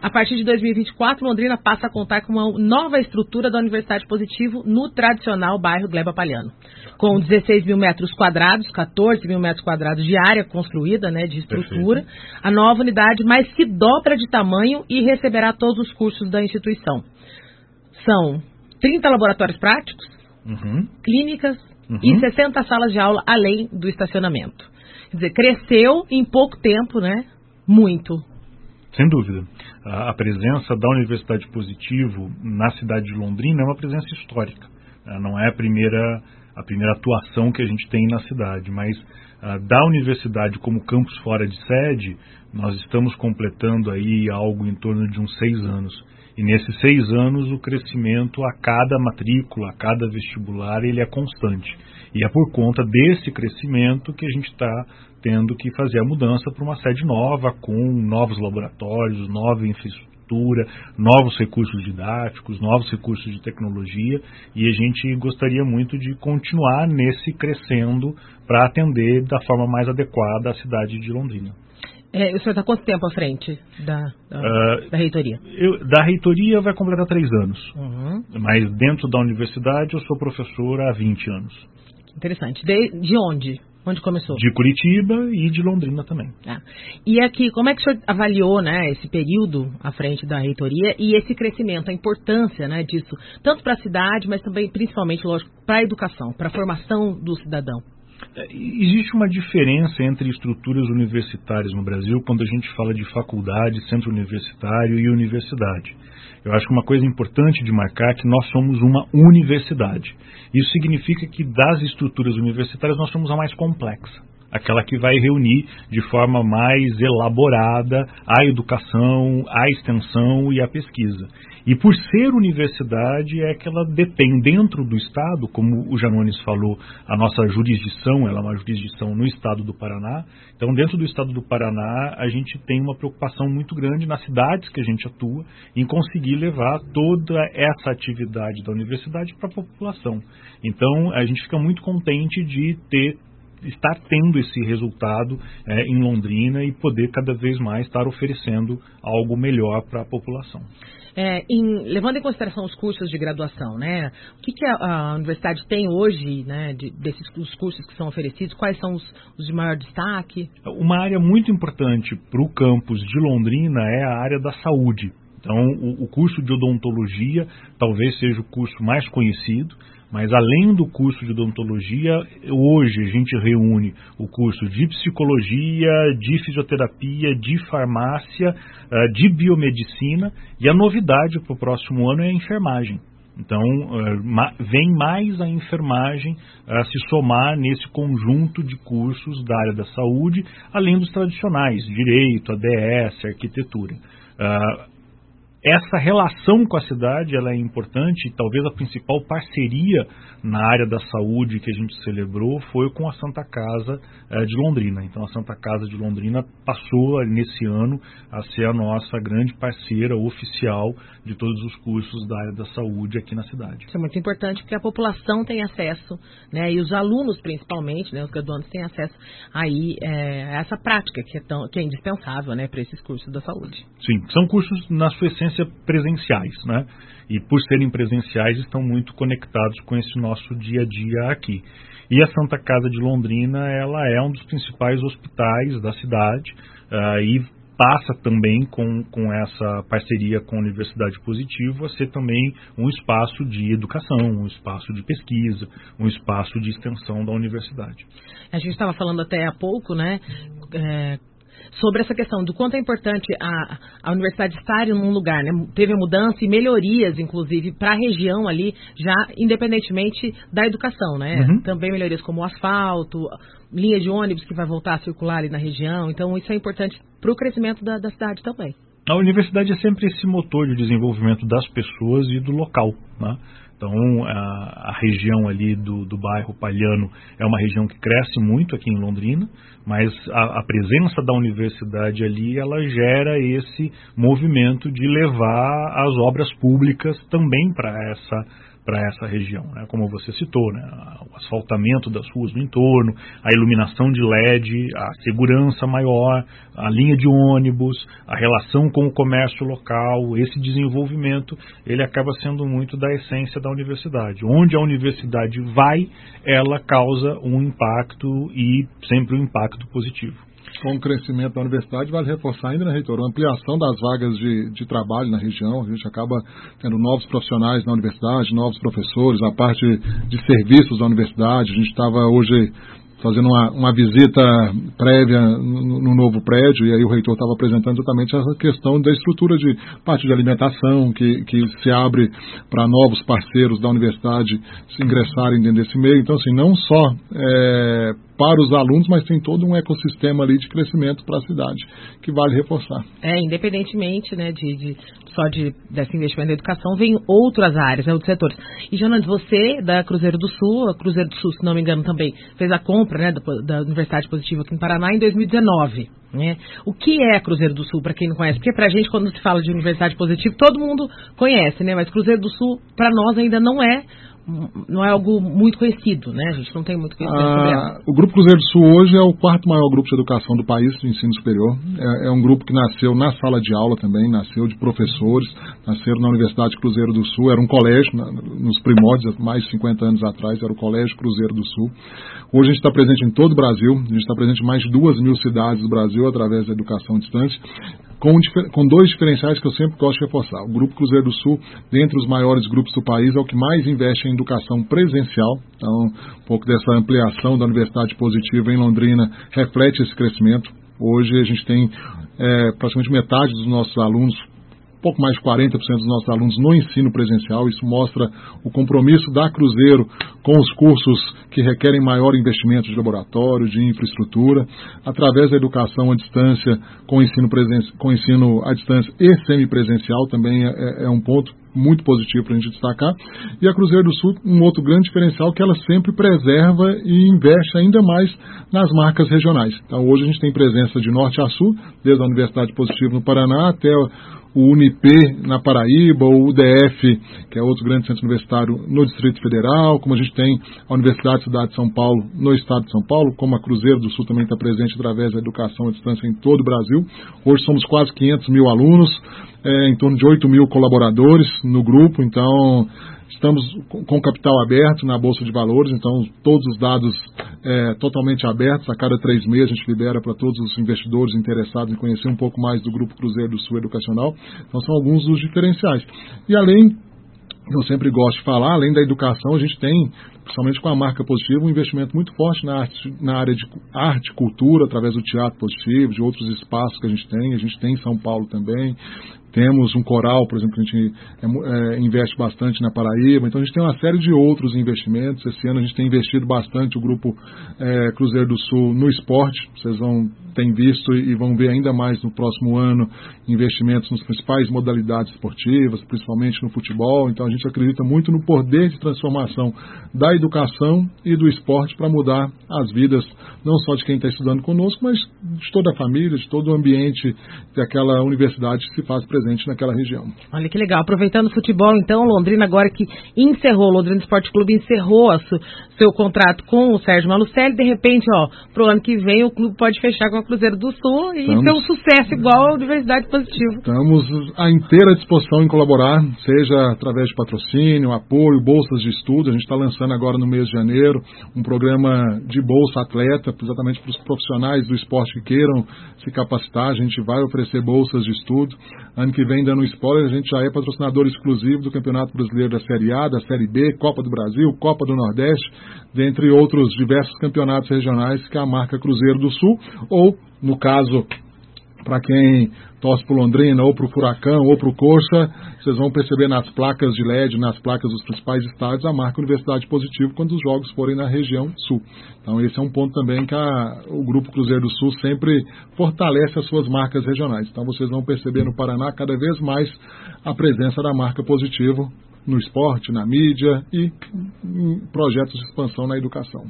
A partir de 2024, Londrina passa a contar com uma nova estrutura da Universidade Positivo no tradicional bairro Gleba Palhano, com 16 mil metros quadrados, 14 mil metros quadrados de área construída, né, de estrutura. Perfeito. A nova unidade mais que dobra de tamanho e receberá todos os cursos da instituição. São 30 laboratórios práticos, clínicas e 60 salas de aula, além do estacionamento. Quer dizer, cresceu em pouco tempo, né? Muito. Sem dúvida. A presença da Universidade Positivo na cidade de Londrina é uma presença histórica. Não é a primeira atuação que a gente tem na cidade, mas da universidade como campus fora de sede, nós estamos completando aí algo em torno de uns 6 anos. E nesses 6 anos o crescimento a cada matrícula, a cada vestibular, ele é constante. E é por conta desse crescimento que a gente está tendo que fazer a mudança para uma sede nova, com novos laboratórios, nova infraestrutura, novos recursos didáticos, novos recursos de tecnologia, e a gente gostaria muito de continuar nesse crescendo para atender da forma mais adequada a cidade de Londrina. O senhor está quanto tempo à frente da reitoria? Da reitoria vai completar 3 anos, mas dentro da universidade eu sou professor há 20 anos. Interessante. De onde? Onde começou? De Curitiba e de Londrina também. E aqui, como é que o senhor avaliou, né, esse período à frente da reitoria e esse crescimento, a importância, né, disso, tanto para a cidade, mas também, principalmente, lógico, para a educação, para a formação do cidadão? Existe uma diferença entre estruturas universitárias no Brasil quando a gente fala de faculdade, centro universitário e universidade. Eu acho que uma coisa importante de marcar é que nós somos uma universidade. Isso significa que das estruturas universitárias nós somos a mais complexa, aquela que vai reunir de forma mais elaborada a educação, a extensão e a pesquisa. E por ser universidade é que ela detém dentro do Estado, como o Janones falou, a nossa jurisdição, ela é uma jurisdição no Estado do Paraná. Então, dentro do Estado do Paraná, a gente tem uma preocupação muito grande nas cidades que a gente atua em conseguir levar toda essa atividade da universidade para a população. Então, a gente fica muito contente de estar tendo esse resultado em Londrina e poder cada vez mais estar oferecendo algo melhor para a população. Levando em consideração os cursos de graduação, né? O que a universidade tem hoje, né, desses cursos que são oferecidos? Quais são os de maior destaque? Uma área muito importante para o campus de Londrina é a área da saúde. Então, o curso de odontologia talvez seja o curso mais conhecido, mas além do curso de odontologia, hoje a gente reúne o curso de psicologia, de fisioterapia, de farmácia, de biomedicina, e a novidade para o próximo ano é a enfermagem. Então, vem mais a enfermagem a se somar nesse conjunto de cursos da área da saúde, além dos tradicionais, direito, ADS, arquitetura. Essa relação com a cidade ela é importante e talvez a principal parceria na área da saúde que a gente celebrou foi com a Santa Casa de Londrina. Então a Santa Casa de Londrina passou nesse ano a ser a nossa grande parceira oficial de todos os cursos da área da saúde aqui na cidade. Isso é muito importante porque a população tem acesso, né, e os alunos principalmente, né, os graduandos têm acesso aí a essa prática que é indispensável, né, para esses cursos da saúde. Sim, são cursos na sua essência presenciais, né? E por serem presenciais estão muito conectados com esse nosso dia a dia aqui. E a Santa Casa de Londrina, ela é um dos principais hospitais da cidade e passa também com essa parceria com a Universidade Positivo a ser também um espaço de educação, um espaço de pesquisa, um espaço de extensão da universidade. A gente estava falando até há pouco, né, sobre essa questão do quanto é importante a universidade estar em um lugar, né? Teve mudança e melhorias, inclusive, para a região ali, já independentemente da educação, né? Também melhorias como o asfalto, linha de ônibus que vai voltar a circular ali na região. Então, isso é importante para o crescimento da cidade também. A universidade é sempre esse motor de desenvolvimento das pessoas e do local, né? Então, a região ali do bairro Palhano é uma região que cresce muito aqui em Londrina, mas a presença da universidade ali, ela gera esse movimento de levar as obras públicas também para para essa região, né? Como você citou, né? O asfaltamento das ruas do entorno, a iluminação de LED, a segurança maior, a linha de ônibus, a relação com o comércio local, esse desenvolvimento, ele acaba sendo muito da essência da universidade. Onde a universidade vai, ela causa um impacto e sempre um impacto positivo. Com o crescimento da universidade, vale reforçar ainda, né, reitor, a ampliação das vagas de trabalho na região. A gente acaba tendo novos profissionais na universidade, novos professores, a parte de serviços da universidade. A gente estava hoje fazendo uma visita prévia no novo prédio, e aí o reitor estava apresentando exatamente essa questão da estrutura de parte de alimentação, que se abre para novos parceiros da universidade se ingressarem dentro desse meio. Então, assim, não só para os alunos, mas tem todo um ecossistema ali de crescimento para a cidade, que vale reforçar. Independentemente, né, desse investimento na educação, vem outras áreas, outros setores. E, Jonas, você, da Cruzeiro do Sul, a Cruzeiro do Sul, se não me engano, também fez a compra, né, da Universidade Positiva aqui no Paraná em 2019. Né? O que é a Cruzeiro do Sul, para quem não conhece? Porque pra gente, quando se fala de Universidade Positiva, todo mundo conhece, né? Mas Cruzeiro do Sul, para nós, ainda não é algo muito conhecido, né? A gente não tem muito conhecimento sobre ela. O Grupo Cruzeiro do Sul hoje é o quarto maior grupo de educação do país, de ensino superior. É um grupo que nasceu na sala de aula também, nasceu de professores, nasceram na Universidade Cruzeiro do Sul, era um colégio, nos primórdios, mais de 50 anos atrás, era o Colégio Cruzeiro do Sul. Hoje a gente está presente em todo o Brasil, a gente está presente em mais de 2.000 cidades do Brasil através da educação à distância, com dois diferenciais que eu sempre gosto de reforçar. O Grupo Cruzeiro do Sul, dentre os maiores grupos do país, é o que mais investe em educação presencial. Então, um pouco dessa ampliação da Universidade Positiva em Londrina reflete esse crescimento. Hoje a gente tem praticamente metade dos nossos alunos, pouco mais de 40% dos nossos alunos no ensino presencial. Isso mostra o compromisso da Cruzeiro com os cursos que requerem maior investimento de laboratório, de infraestrutura, através da educação à distância, com ensino à distância e semipresencial, também é um ponto muito positivo para a gente destacar. E a Cruzeiro do Sul, um outro grande diferencial, que ela sempre preserva e investe ainda mais nas marcas regionais. Então, hoje a gente tem presença de norte a sul, desde a Universidade Positiva no Paraná até o Unip na Paraíba, o UDF, que é outro grande centro universitário no Distrito Federal, como a gente tem a Universidade Cidade de São Paulo no estado de São Paulo, como a Cruzeiro do Sul também está presente através da educação à distância em todo o Brasil. Hoje somos quase 500 mil alunos, em torno de 8 mil colaboradores no grupo, então estamos com capital aberto na Bolsa de Valores, então todos os dados totalmente abertos. A cada 3 meses a gente libera para todos os investidores interessados em conhecer um pouco mais do Grupo Cruzeiro do Sul Educacional. Então são alguns dos diferenciais. E além, eu sempre gosto de falar, além da educação, a gente tem, principalmente com a marca Positiva, um investimento muito forte na área de arte e cultura, através do Teatro Positivo, de outros espaços que a gente tem em São Paulo também. Temos um coral, por exemplo, que a gente investe bastante na Paraíba. Então, a gente tem uma série de outros investimentos. Esse ano a gente tem investido bastante o Grupo Cruzeiro do Sul no esporte. Vocês têm visto e vão ver ainda mais no próximo ano investimentos nas principais modalidades esportivas, principalmente no futebol. Então, a gente acredita muito no poder de transformação da educação e do esporte para mudar as vidas, não só de quem está estudando conosco, mas de toda a família, de todo o ambiente daquela universidade que se faz presente naquela região. Olha que legal. Aproveitando o futebol, então, Londrina agora que o Londrina Esporte Clube encerrou seu contrato com o Sérgio Malucelli, de repente, pro ano que vem o clube pode fechar com a Cruzeiro do Sul e ter um sucesso igual à Universidade Positiva. Estamos à inteira disposição em colaborar, seja através de patrocínio, apoio, bolsas de estudo. A gente está lançando agora no mês de janeiro um programa de bolsa atleta, exatamente para os profissionais do esporte que queiram se capacitar. A gente vai oferecer bolsas de estudo. Ano que vem, dando um spoiler, a gente já é patrocinador exclusivo do Campeonato Brasileiro da Série A, da Série B, Copa do Brasil, Copa do Nordeste, dentre outros diversos campeonatos regionais que é a marca Cruzeiro do Sul, ou, no caso, para quem torce para o Londrina, ou para o Furacão, ou para o Coxa, vocês vão perceber nas placas de LED, nas placas dos principais estádios, a marca Universidade Positivo quando os jogos forem na região sul. Então esse é um ponto também que o Grupo Cruzeiro do Sul sempre fortalece as suas marcas regionais. Então vocês vão perceber no Paraná cada vez mais a presença da marca Positivo no esporte, na mídia e em projetos de expansão na educação.